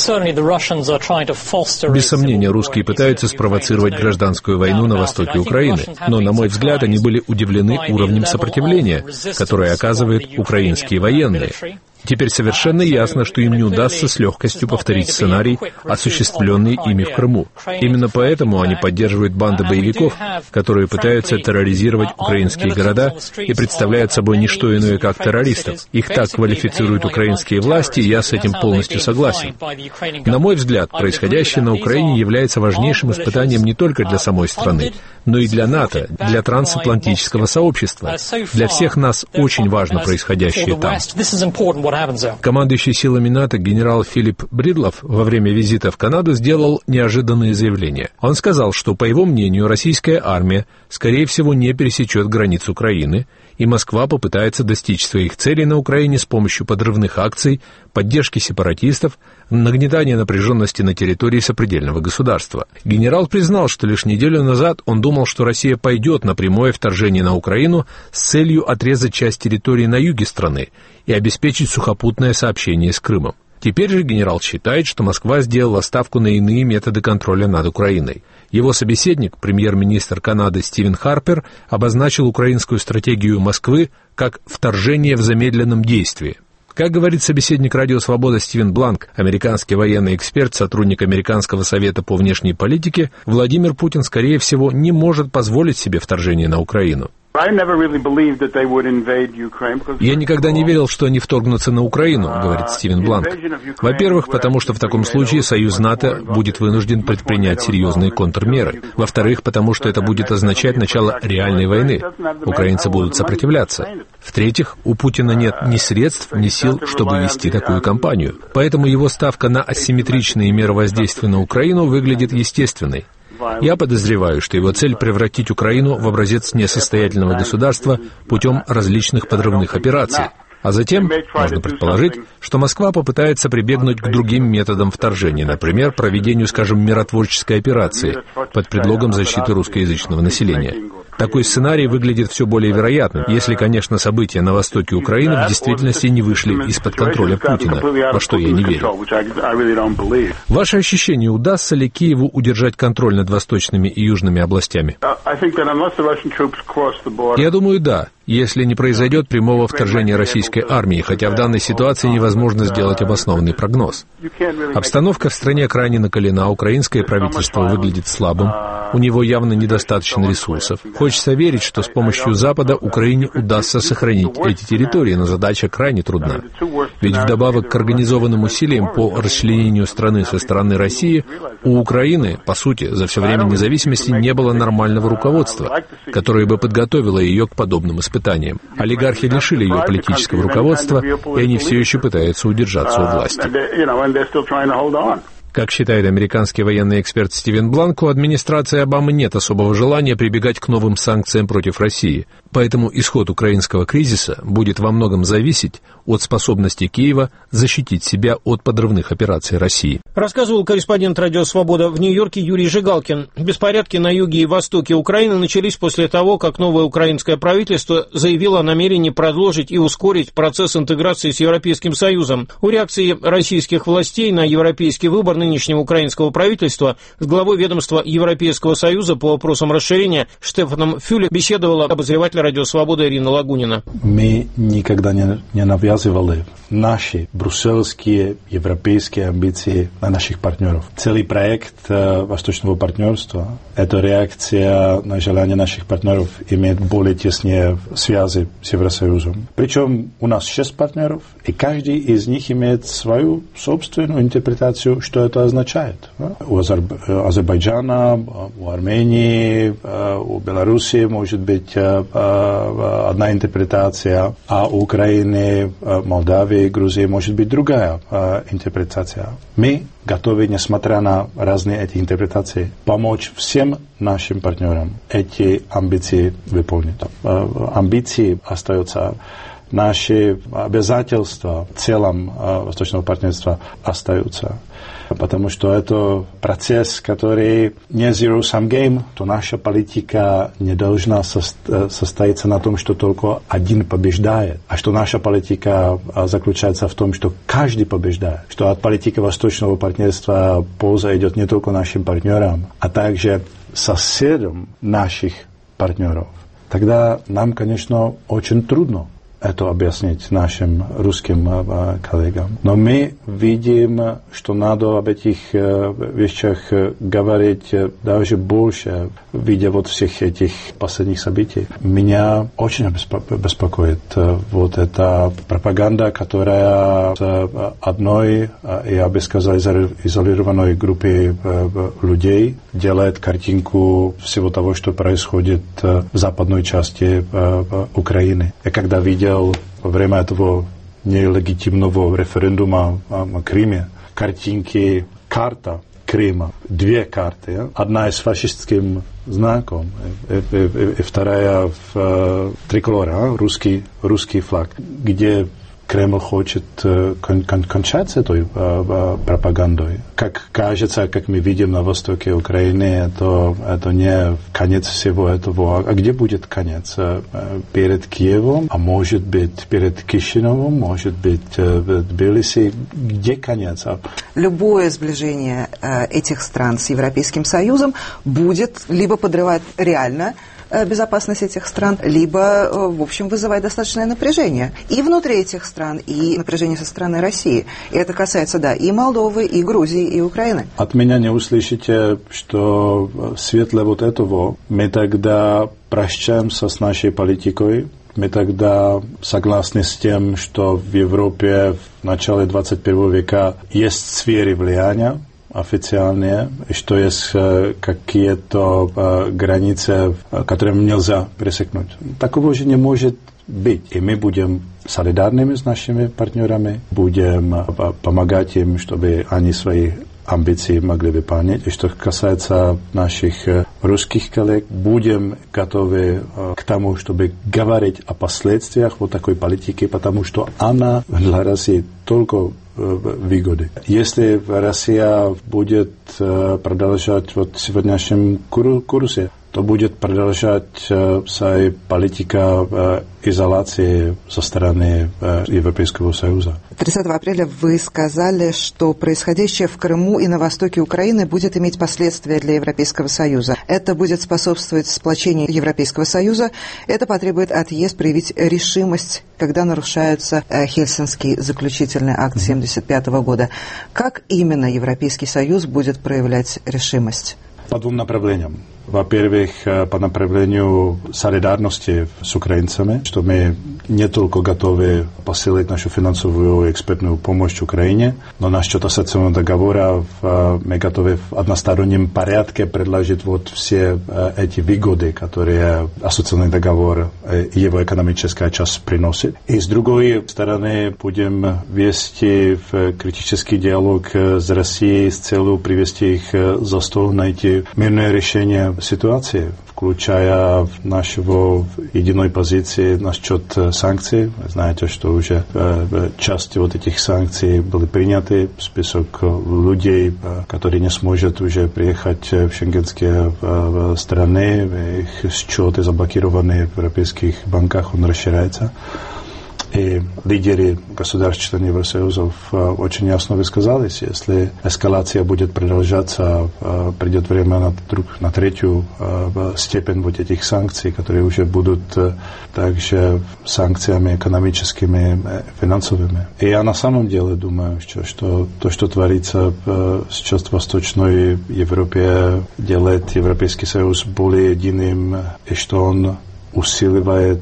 [SPEAKER 18] Без сомнения, русские пытаются спровоцировать гражданскую войну на востоке Украины, но, на мой взгляд, они были удивлены уровнем сопротивления, которое оказывают украинские военные. Теперь совершенно ясно, что им не удастся с легкостью повторить сценарий, осуществленный ими в Крыму. Именно поэтому они поддерживают банды боевиков, которые пытаются терроризировать украинские города и представляют собой не что иное, как террористов. Их так квалифицируют украинские власти, и я с этим полностью согласен. На мой взгляд, происходящее на Украине является важнейшим испытанием не только для самой страны, но и для НАТО, для трансатлантического сообщества. Для всех нас очень важно происходящее там. Командующий силами НАТО генерал Филипп Бридлов во время визита в Канаду сделал неожиданные заявления. Он сказал, что, по его мнению, российская армия, скорее всего, не пересечет границ Украины, и Москва попытается достичь своих целей на Украине с помощью подрывных акций, поддержки сепаратистов, нагнетания напряженности на территории сопредельного государства. Генерал признал, что лишь неделю назад он думал, что Россия пойдет на прямое вторжение на Украину с целью отрезать часть территории на юге страны и обеспечить сухопутное сообщение с Крымом. Теперь же генерал считает, что Москва сделала ставку на иные методы контроля над Украиной. Его собеседник, премьер-министр Канады Стивен Харпер, обозначил украинскую стратегию Москвы как вторжение в замедленном действии. Как говорит собеседник «Радио Свобода» Стивен Бланк, американский военный эксперт, сотрудник Американского совета по внешней политике, Владимир Путин, скорее всего, не может позволить себе вторжение на Украину.
[SPEAKER 19] Я
[SPEAKER 18] никогда не верил, что они вторгнутся на Украину, говорит Стивен Бланк. Во-первых, потому что в таком случае союз НАТО будет вынужден предпринять серьезные контрмеры. Во-вторых, потому что это будет означать начало реальной войны. Украинцы будут сопротивляться. В-третьих, у Путина нет ни средств, ни сил, чтобы вести такую кампанию. Поэтому его ставка на асимметричные меры воздействия на Украину выглядит естественной. Я подозреваю, что его цель — превратить Украину в образец несостоятельного государства путем различных подрывных операций. А затем можно предположить, что Москва попытается прибегнуть к другим методам вторжения, например, проведению, скажем, миротворческой операции под предлогом защиты русскоязычного населения. Такой сценарий выглядит все более вероятным, если, конечно, события на востоке Украины в действительности не вышли из-под контроля Путина, во что я не верю. Ваше ощущение, удастся ли Киеву удержать контроль над восточными и южными областями? Я думаю, да, если не произойдет прямого вторжения российской армии, хотя в данной ситуации невозможно сделать обоснованный прогноз. Обстановка в стране крайне накалена, украинское правительство выглядит слабым, у него явно недостаточно ресурсов. Хочется верить, что с помощью Запада Украине удастся сохранить эти территории, но задача крайне трудна. Ведь вдобавок к организованным усилиям по расчленению страны со стороны России, у Украины, по сути, за все время независимости не было нормального руководства, которое бы подготовило ее к подобным испытаниям. Олигархи лишили ее политического руководства, и они все еще пытаются удержаться у власти. Как считает американский военный эксперт Стивен Бланк, у администрации Обамы нет особого желания прибегать к новым санкциям против России. Поэтому исход украинского кризиса будет во многом зависеть от способности Киева защитить себя от подрывных операций России.
[SPEAKER 2] Рассказывал корреспондент «Радио Свобода» в Нью-Йорке Юрий Жигалкин. Беспорядки на юге и востоке Украины начались после того, как новое украинское правительство заявило о намерении продолжить и ускорить процесс интеграции с Европейским Союзом. У реакции российских властей на европейский выбор нынешнего украинского правительства с главой ведомства Европейского Союза по вопросам расширения Штефаном Фюле беседовала обозреватель «Радио Свобода» Ирина Лагунина.
[SPEAKER 19] Мы никогда не навязывали наши брюссельские европейские амбиции на наших партнеров. Целый проект Восточного партнерства – это реакция на желание наших партнеров иметь более тесные связи с Евросоюзом. Причем у нас 6 партнеров, и каждый из них имеет свою собственную интерпретацию, что это означает. У Азербайджана, у Армении, у Белоруссии может быть одна интерпретация, а у Украины, Молдавии, Грузии может быть другая интерпретация. Мы готовы, несмотря на разные эти интерпретации, помочь всем нашим партнерам эти амбиции выполнить. Амбиции остаются. Наши обязательства в целом Восточного партнерства остаются. Потому что это процесс, который не zero-sum game, то наша политика не должна состояться на том, что только один побеждает, а что наша политика заключается в том, что каждый побеждает, что от политики Восточного партнерства польза идет не только нашим партнерам, а также соседям наших партнеров. Тогда нам, конечно, очень трудно это объяснить нашим русским коллегам. Но мы видим, что надо об этих вещах говорить даже больше, видя вот всех этих последних событий. Меня очень беспокоит вот эта пропаганда, которая с одной, я бы сказал, изолированной группы людей делает картинку всего того, что происходит в западной части Украины. Я когда видел во время этого нелегитимного референдума о Крыме картинки, карта Крыма, 2 карты. Одна с фашистским знаком, и вторая в триколоре, русский флаг, где Кремль хочет кончать с этой пропагандой. Как кажется, как мы видим на востоке Украины, это не конец всего этого. А где будет конец? Перед Киевом, а может быть перед Кишиневым, может быть в Тбилиси. Где конец?
[SPEAKER 20] Любое сближение этих стран с Европейским Союзом будет либо подрывать реально безопасность этих стран, либо, в общем, вызывать достаточное напряжение и внутри этих стран, и напряжение со стороны России. И это касается, да, и Молдовы, и Грузии, и Украины.
[SPEAKER 19] От меня не услышите, что в светле вот этого мы тогда прощаемся с нашей политикой. Мы тогда согласны с тем, что в Европе в начале 21 века есть сферы влияния официальные, и что есть какие-то границы, которые нельзя пересекнуть. Такого же не может быть. И мы будем солидарными с нашими партнерами, будем помогать им, чтобы они свои амбиции могли выполнять. И что касается наших русских коллег, будем готовы к тому, чтобы говорить о последствиях вот такой политики, потому что она для России только выгоды. Если Россия будет продолжать вот в сегодняшнем курсе, то будет продолжать своя политика изоляции со стороны Европейского Союза.
[SPEAKER 20] 30 апреля вы сказали, что происходящее в Крыму и на востоке Украины будет иметь последствия для Европейского Союза. Это будет способствовать сплочению Европейского Союза. Это потребует от ЕС проявить решимость, когда нарушается Хельсинский заключительный акт 1975 года. Как именно Европейский Союз будет проявлять решимость?
[SPEAKER 19] По двум направлениям. Во-первых, по направлению солидарности с украинцами, что мы не только готовы посылать нашу финансовую и экспертную помощь Украине, но насчет ассоциационного договора мы готовы в одностороннем порядке предложить вот все эти выгоды, которые ассоциационный договор и его экономическая часть приносит. И с другой стороны, будем вести критический диалог с Россией с целью привести их за стол, найти мирное решение ситуации, включая нашу единой позиции насчет санкций. Вы знаете, что уже части вот этих санкций были приняты, список людей, которые не смогут уже приехать в шенгенские страны, их счеты заблокированы в европейских банках, он расширяется. И лидеры государств-членов Евросоюза очень ясно высказались, если эскалация будет продолжаться, придет время на третью степень вот этих санкций, которые уже будут также санкциями экономическими, финансовыми. И я на самом деле думаю, что то, что творится сейчас в Восточной Европе, делает Европейский Союз более единым, и что он усиливает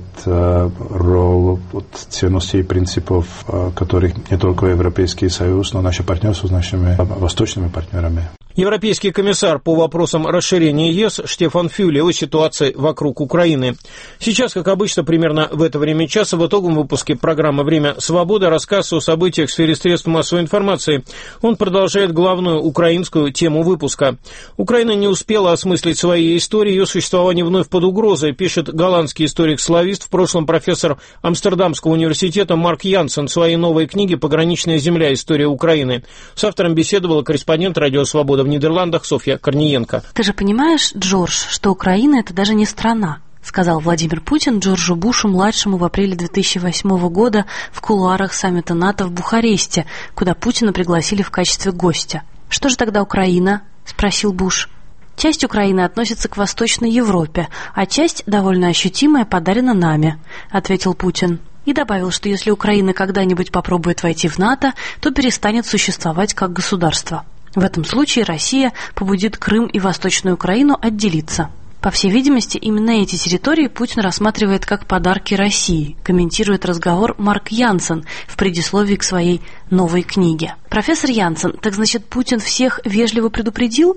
[SPEAKER 19] роль ценностей и принципов, которых не только Европейский Союз, но наше партнерство с нашими восточными партнерами.
[SPEAKER 2] Европейский комиссар по вопросам расширения ЕС Штефан Фюле о ситуации вокруг Украины. Сейчас, как обычно, примерно в это время часа в итоговом выпуске программы «Время свободы» рассказ о событиях в сфере средств массовой информации. Он продолжает главную украинскую тему выпуска. Украина не успела осмыслить своей истории, ее существование вновь под угрозой, пишет голландский историк-славист, в прошлом профессор Амстердамского университета Марк Янсен в своей новой книге «Пограничная земля. История Украины». С автором беседовала корреспондент «Радио Свобода» в Нидерландах Софья Корниенко.
[SPEAKER 21] Ты же понимаешь, Джордж, что Украина – это даже не страна, сказал Владимир Путин Джорджу Бушу-младшему в апреле 2008 года в кулуарах саммита НАТО в Бухаресте, куда Путина пригласили в качестве гостя. Что же тогда Украина? Спросил Буш. Часть Украины относится к Восточной Европе, а часть, довольно ощутимая, подарена нами, ответил Путин. И добавил, что если Украина когда-нибудь попробует войти в НАТО, то перестанет существовать как государство. В этом случае Россия побудит Крым и Восточную Украину отделиться. По всей видимости, именно эти территории Путин рассматривает как подарки России, комментирует разговор Марк Янсен в предисловии к своей новой книги. Профессор Янсен, так значит, Путин всех вежливо предупредил?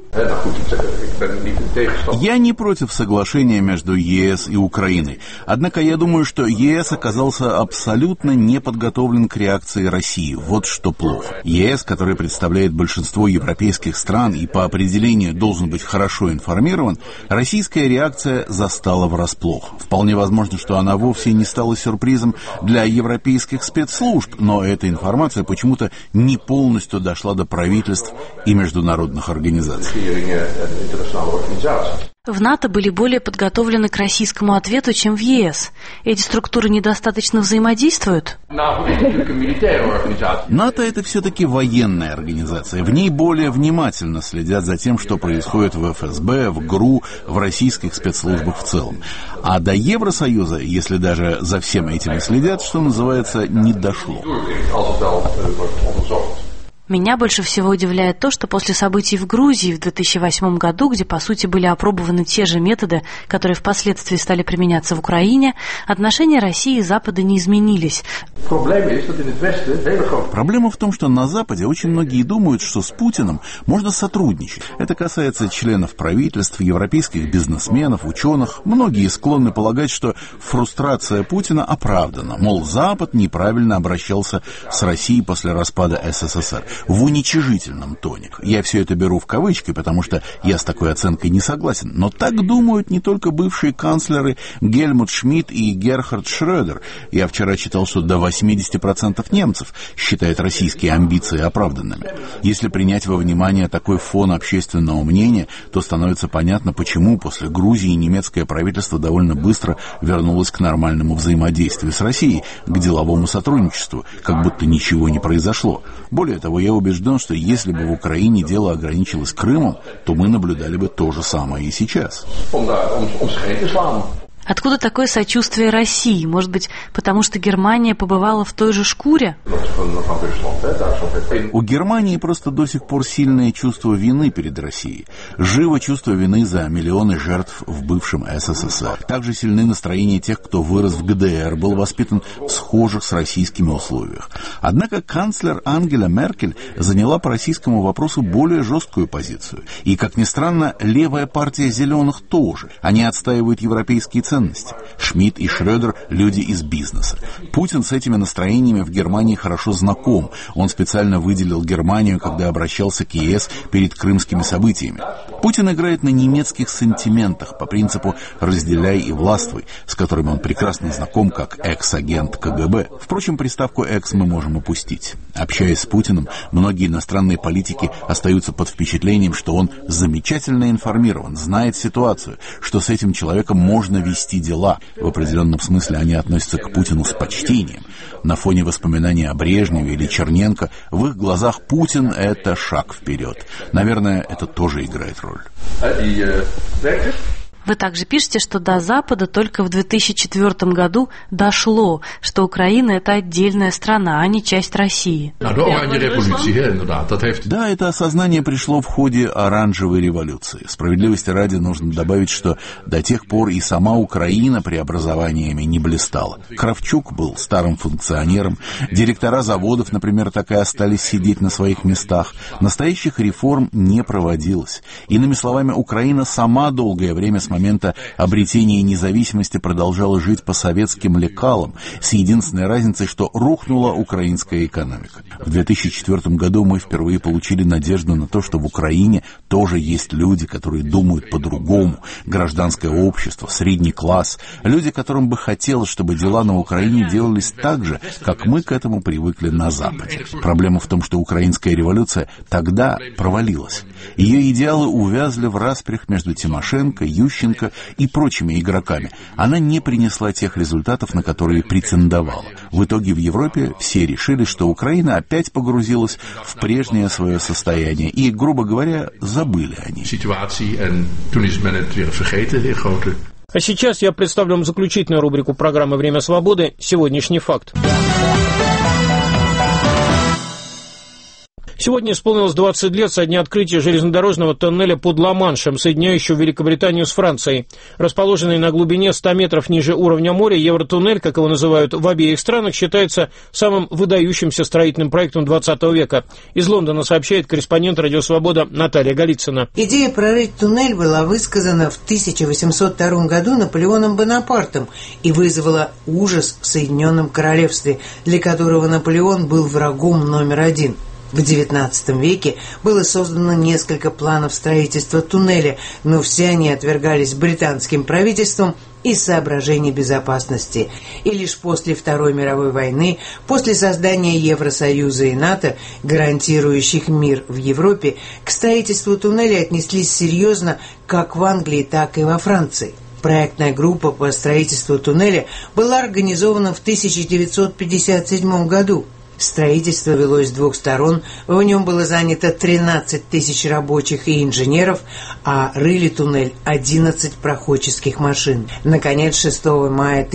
[SPEAKER 3] Я не против соглашения между ЕС и Украиной. Однако я думаю, что ЕС оказался абсолютно не подготовлен к реакции России. Вот что плохо. ЕС, который представляет большинство европейских стран и по определению должен быть хорошо информирован, российская реакция застала врасплох. Вполне возможно, что она вовсе не стала сюрпризом для европейских спецслужб, но эта информация почему-то не полностью дошла до правительств и международных организаций.
[SPEAKER 21] В НАТО были более подготовлены к российскому ответу, чем в ЕС. Эти структуры недостаточно взаимодействуют?
[SPEAKER 3] НАТО — это все-таки военная организация. В ней более внимательно следят за тем, что происходит в ФСБ, в ГРУ, в российских спецслужбах в целом. А до Евросоюза, если даже за всем этим и следят, что называется, не дошло.
[SPEAKER 21] Меня больше всего удивляет то, что после событий в Грузии в 2008 году, где, по сути, были опробованы те же методы, которые впоследствии стали применяться в Украине, отношения России и Запада не изменились.
[SPEAKER 3] Проблема в том, что на Западе очень многие думают, что с Путиным можно сотрудничать. Это касается членов правительств, европейских бизнесменов, ученых. Многие склонны полагать, что фрустрация Путина оправдана. Мол, Запад неправильно обращался с Россией после распада СССР. В уничижительном тоне. Я все это беру в кавычки, потому что я с такой оценкой не согласен. Но так думают не только бывшие канцлеры Гельмут Шмидт и Герхард Шрёдер. Я вчера читал, что до 80% немцев считают российские амбиции оправданными. Если принять во внимание такой фон общественного мнения, то становится понятно, почему после Грузии немецкое правительство довольно быстро вернулось к нормальному взаимодействию с Россией, к деловому сотрудничеству, как будто ничего не произошло. Более того, я убежден, что если бы в Украине дело ограничилось Крымом, то мы наблюдали бы то же самое и сейчас.
[SPEAKER 21] Откуда такое сочувствие России? Может быть, потому что Германия побывала в той же шкуре?
[SPEAKER 3] У Германии просто до сих пор сильное чувство вины перед Россией. Живо чувство вины за миллионы жертв в бывшем СССР. Также сильны настроения тех, кто вырос в ГДР, был воспитан в схожих с российскими условиях. Однако канцлер Ангела Меркель заняла по российскому вопросу более жесткую позицию. И, как ни странно, левая партия «Зеленых» тоже. Они отстаивают европейские ценности. Шмидт и Шрёдер – люди из бизнеса. Путин с этими настроениями в Германии хорошо знаком. Он специально выделил Германию, когда обращался к ЕС перед крымскими событиями. Путин играет на немецких сантиментах по принципу «разделяй и властвуй», с которыми он прекрасно знаком как экс-агент КГБ. Впрочем, приставку «экс» мы можем упустить. Общаясь с Путиным, многие иностранные политики остаются под впечатлением, что он замечательно информирован, знает ситуацию, что с этим человеком можно вести дела. В определенном смысле они относятся к Путину с почтением. На фоне воспоминаний о Брежневе или Черненко в их глазах Путин — это шаг вперед. Наверное, это тоже играет роль.
[SPEAKER 21] Вы также пишете, что до Запада только в 2004 году дошло, что Украина – это отдельная страна, а не часть России.
[SPEAKER 3] Да, это осознание пришло в ходе оранжевой революции. Справедливости ради нужно добавить, что до тех пор и сама Украина преобразованиями не блистала. Кравчук был старым функционером, директора заводов, например, так и остались сидеть на своих местах. Настоящих реформ не проводилось. Иными словами, Украина сама долгое время с момента обретения независимости продолжала жить по советским лекалам, с единственной разницей, что рухнула украинская экономика. В 2004 году мы впервые получили надежду на то, что в Украине тоже есть люди, которые думают по-другому, гражданское общество, средний класс, люди, которым бы хотелось, чтобы дела на Украине делались так же, как мы к этому привыкли на Западе. Проблема в том, что украинская революция тогда провалилась. Ее идеалы увязли в распрях между Тимошенко, Ющенко и прочими игроками. Она не принесла тех результатов, на которые претендовала. В итоге в Европе все решили, что Украина опять погрузилась в прежнее свое состояние и, грубо говоря, забыли о ней.
[SPEAKER 2] А сейчас я представлю вам заключительную рубрику программы «Время свободы» «Сегодняшний факт». Сегодня исполнилось 20 лет со дня открытия железнодорожного тоннеля под Ла-Маншем, соединяющего Великобританию с Францией. Расположенный на глубине 100 метров ниже уровня моря, Евротуннель, как его называют в обеих странах, считается самым выдающимся строительным проектом 20 века. Из Лондона сообщает корреспондент «Радио Свобода» Наталья Голицына.
[SPEAKER 4] Идея прорыть туннель была высказана в 1802 году Наполеоном Бонапартом и вызвала ужас в Соединенном Королевстве, для которого Наполеон был врагом номер один. В XIX веке было создано несколько планов строительства туннеля, но все они отвергались британским правительством из соображений безопасности. И лишь после Второй мировой войны, после создания Евросоюза и НАТО, гарантирующих мир в Европе, к строительству туннеля отнеслись серьезно как в Англии, так и во Франции. Проектная группа по строительству туннеля была организована в 1957 году. Строительство велось с двух сторон, в нем было занято 13 тысяч рабочих и инженеров, а рыли туннель 11 проходческих машин. Наконец, 6 мая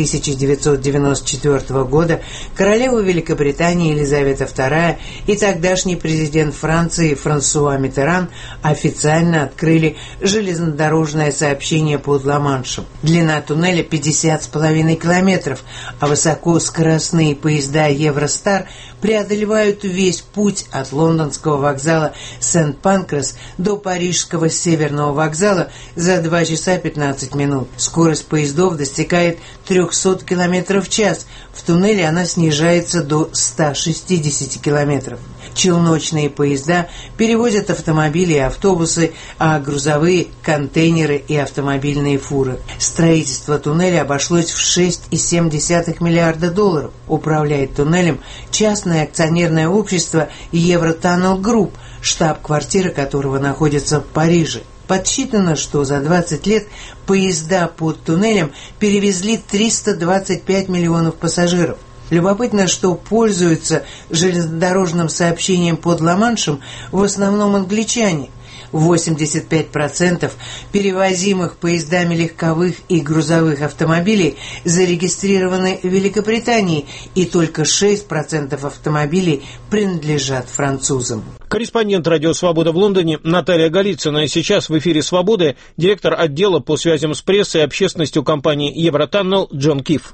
[SPEAKER 4] 1994 года королева Великобритании Елизавета II и тогдашний президент Франции Франсуа Миттеран официально открыли железнодорожное сообщение под Ла-Маншем. Длина туннеля 50,5 километров, а высокоскоростные поезда «Евростар» преодолевают весь путь от лондонского вокзала Сент-Панкрас до парижского Северного вокзала за 2 часа 15 минут. Скорость поездов достигает 300 км в час. В туннеле она снижается до 160 км. Челночные поезда перевозят автомобили и автобусы, а грузовые – контейнеры и автомобильные фуры. Строительство туннеля обошлось в $6,7 миллиарда. Управляет туннелем частное акционерное общество Евротаннел Групп, штаб-квартира которого находится в Париже. Подсчитано, что за 20 лет поезда под туннелем перевезли 325 миллионов пассажиров. Любопытно, что пользуются железнодорожным сообщением под Ла-Маншем в основном англичане. 85% перевозимых поездами легковых и грузовых автомобилей зарегистрированы в Великобритании, и только 6% автомобилей принадлежат французам.
[SPEAKER 2] Корреспондент «Радио Свобода» в Лондоне Наталья Голицына. И сейчас в эфире «Свободы» директор отдела по связям с прессой и общественностью компании «Евротаннел» Джон Киф.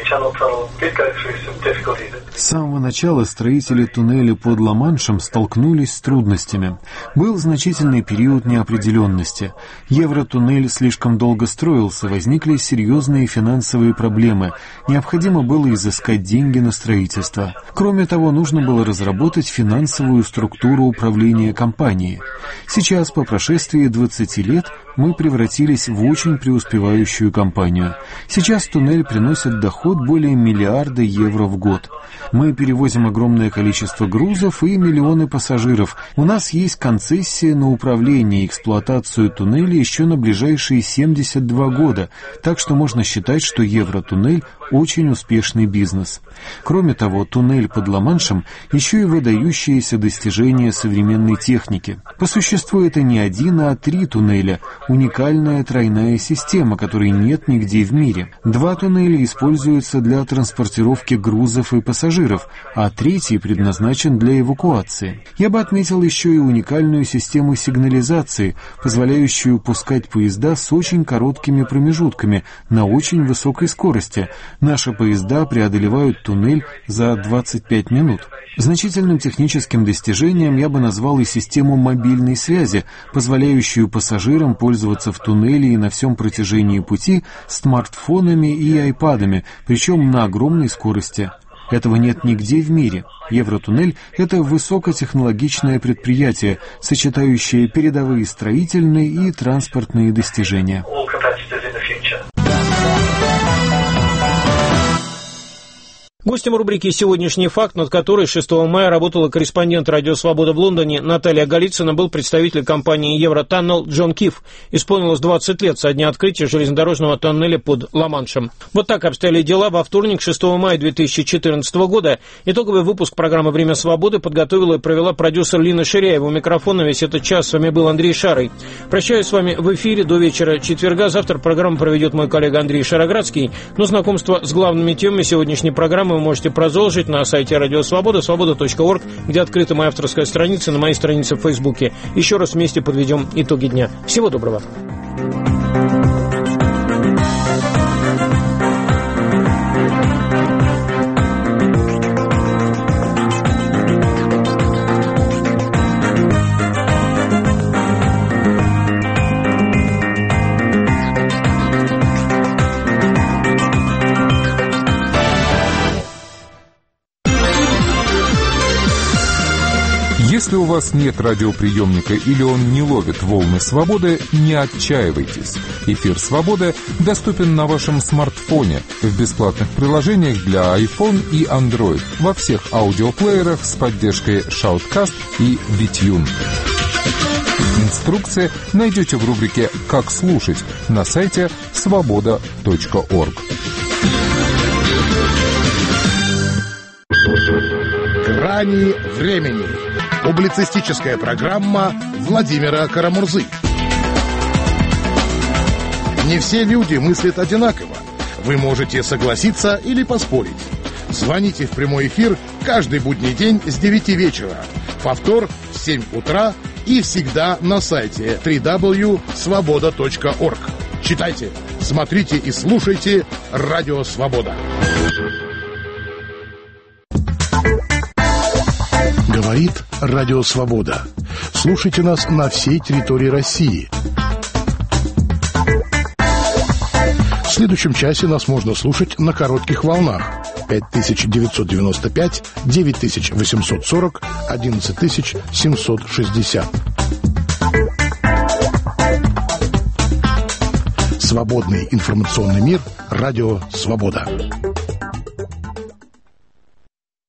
[SPEAKER 22] С самого начала строители туннеля под Ла-Маншем столкнулись с трудностями. Был значительный период неопределенности. Евротуннель слишком долго строился, возникли серьезные финансовые проблемы. Необходимо было изыскать деньги на строительство. Кроме того, нужно было разработать финансовую структуру управления компанией. Сейчас, по прошествии 20 лет, мы превратились в очень преуспевающую компанию. Сейчас туннель приносит доход более $1 миллиарда в год. Мы перевозим огромное количество грузов и миллионы пассажиров. У нас есть концессия на управление и эксплуатацию туннеля еще на ближайшие 72 года, так что можно считать, что Евротуннель очень успешный бизнес. Кроме того, туннель под Ла-Маншем еще и выдающееся достижение современной техники. По существу это не 1, а 3 туннеля, уникальная тройная система, которой нет нигде в мире. 2 туннеля используются для транспортировки грузов и пассажиров, а 3 предназначен для эвакуации. Я бы отметил еще и уникальную систему сигнализации, позволяющую пускать поезда с очень короткими промежутками на очень высокой скорости. Наши поезда преодолевают туннель за 25 минут. Значительным техническим достижением я бы назвал и систему мобильной связи, позволяющую пассажирам пользоваться в туннеле и на всем протяжении пути смартфонами и айпадами, причем на огромной скорости. Этого нет нигде в мире. Евротуннель – это высокотехнологичное предприятие, сочетающее передовые строительные и транспортные достижения.
[SPEAKER 2] Гостем рубрики «Сегодняшний факт», над которой 6 мая работала корреспондент «Радио Свобода» в Лондоне Наталья Голицына, был представитель компании «Евротаннел» Джон Киф. Исполнилось 20 лет со дня открытия железнодорожного тоннеля под Ла-Маншем. Вот так обстояли дела во вторник, 6 мая 2014 года. Итоговый выпуск программы «Время свободы» подготовила и провела продюсер Лина Ширяева. У микрофона весь этот час с вами был Андрей Шарый. Прощаюсь с вами в эфире до вечера четверга. Завтра программу проведет мой коллега Андрей Шароградский. Но знакомство с главными темами сегодняшней программы вы можете продолжить на сайте Радио Свобода, свобода.орг, где открыта моя авторская страница, на моей странице в Фейсбуке. Еще раз вместе подведем итоги дня. Всего доброго.
[SPEAKER 5] Если у вас нет радиоприемника или он не ловит волны свободы, не отчаивайтесь. Эфир «Свобода» доступен на вашем смартфоне в бесплатных приложениях для iPhone и Android во всех аудиоплеерах с поддержкой Shoutcast и VTune. Инструкции найдете в рубрике «Как слушать» на сайте svoboda.org.
[SPEAKER 6] «Грани времени». Публицистическая программа Владимира Карамурзы. Не все люди мыслят одинаково. Вы можете согласиться или поспорить. Звоните в прямой эфир каждый будний день с 9 вечера. Повтор в 7 утра и всегда на сайте www.svoboda.org. Читайте, смотрите и слушайте Радио Свобода. Говорит Радио Свобода. Слушайте нас на всей территории России. В следующем часе нас можно слушать на коротких волнах. 5995, 9840, 11760. Свободный информационный мир. Радио Свобода.